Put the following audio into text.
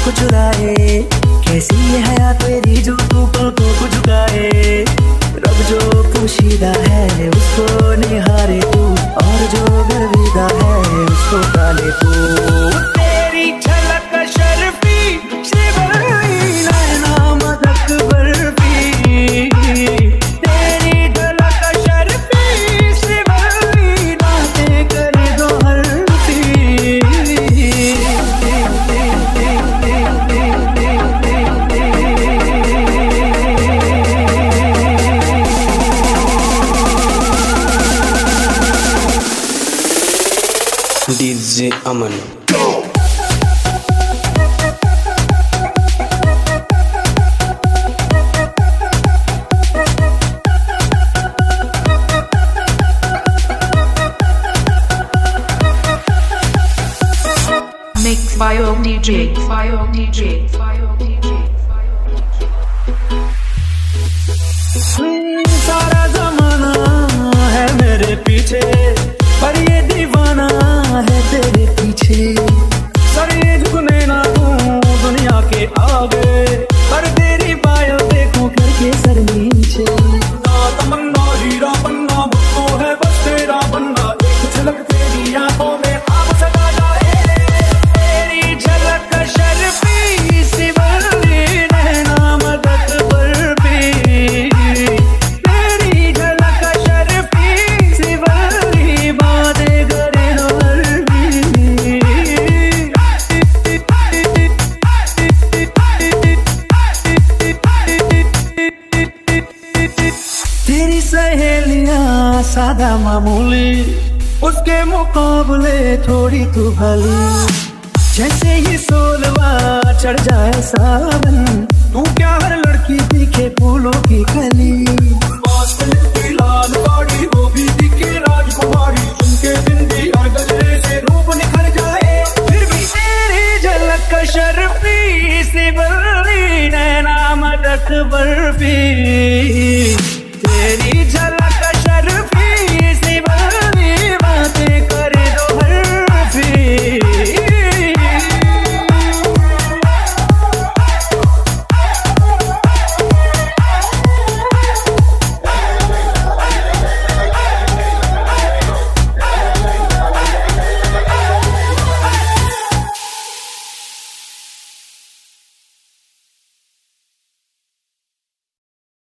को चुराए। कैसी है हयात तेरी जो तू पलकों को झुकाए। रब जो पोशीदा है उसको निहारे तू, और जो गर्विदा है उसको टाले तू। तेरी झलक शर्फी शिवरी नैना मदक बर्फी। तेरी झलक शर्फी शिवरी नाते कर दो हरफी। DJ Aman. Mixed by Om DJ. सारा जमाना है मेरे पीछे, पर ये दीवाना है तेरे पीछे। सर ये झुकने ना दूं दुनिया के आगे, पर तेरी पायल देखूं करके सर नीचे। ना तमन्ना हीरा बनना मुझको है बस तेरा बनना, एक झलक तेरी आंखों में आप सजा जाए। तेरी झलक शर्फी सिवरी नैना मदक बर्फी। तेरी झलक शर्फी सिवरी बातें करे दो हरफी। तेरी सहेलियां सादा मामूली, उसके मुकाबले थोड़ी तू भली। जैसे ही सोलवा चढ़ जाए सावन, तू क्या हर लड़की दिखे फूलों की कली। की लाल गाड़ी वो भी दिखे राजकुमारी, उनके बिंदी और गजरे से रूप निखर जाए। फिर भी तेरी झलक शर्फी सिवरी नैना मदक बर्फी।